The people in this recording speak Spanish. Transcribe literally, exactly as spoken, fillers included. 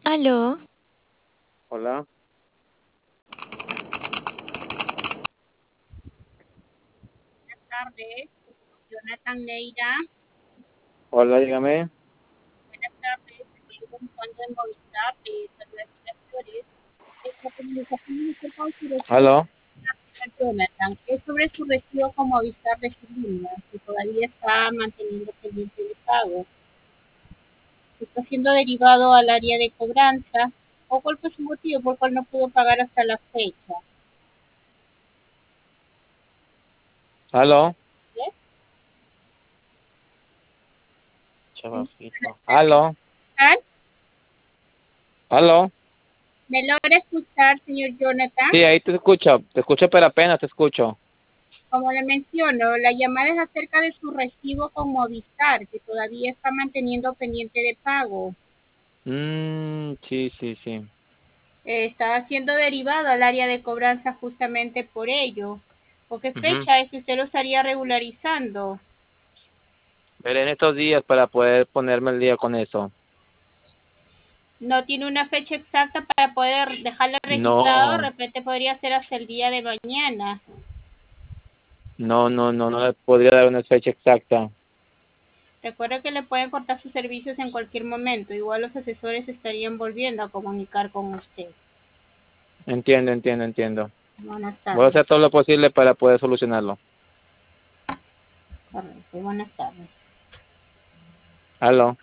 Aló, Hola, Tardes, Jonathan Neira. hola, dígame. Buenas tardes, estoy preguntando en Movistar de Salvador Flores. Esta comunicación es acerca de su recibo, Aló. señor Jonathan. Es sobre su recibo con Movistar de su línea, que todavía está manteniendo pendiente de pago. Está siendo derivado al área de cobranza. ¿O cuál fue su motivo por el cual no pudo pagar hasta la fecha? Aló. ¿Yes? Chavajito. Aló. ¿Ah? Aló. ¿Me logra escuchar, señor Jonathan? Sí, ahí te escucho. Te escucho, pero apenas te escucho. Como le menciono, la llamada es acerca de su recibo con Movistar, que todavía está manteniendo pendiente de pago. Mmm, sí, sí, sí. Eh, está siendo derivado al área de cobranza justamente por ello. ¿Por qué Ujú. fecha es que usted lo estaría regularizando? Veré en estos días para poder ponerme al día con eso. No tiene una fecha exacta para poder dejarlo registrado, de No, repente podría ser hasta el día de mañana. no, no, no, no le podría dar una fecha exacta. Recuerda que le pueden cortar sus servicios en cualquier momento, igual los asesores estarían volviendo a comunicar con usted. Entiendo, entiendo, entiendo. Buenas Voy a tardes. hacer todo lo posible para poder solucionarlo. Correcto, buenas tardes. Aló.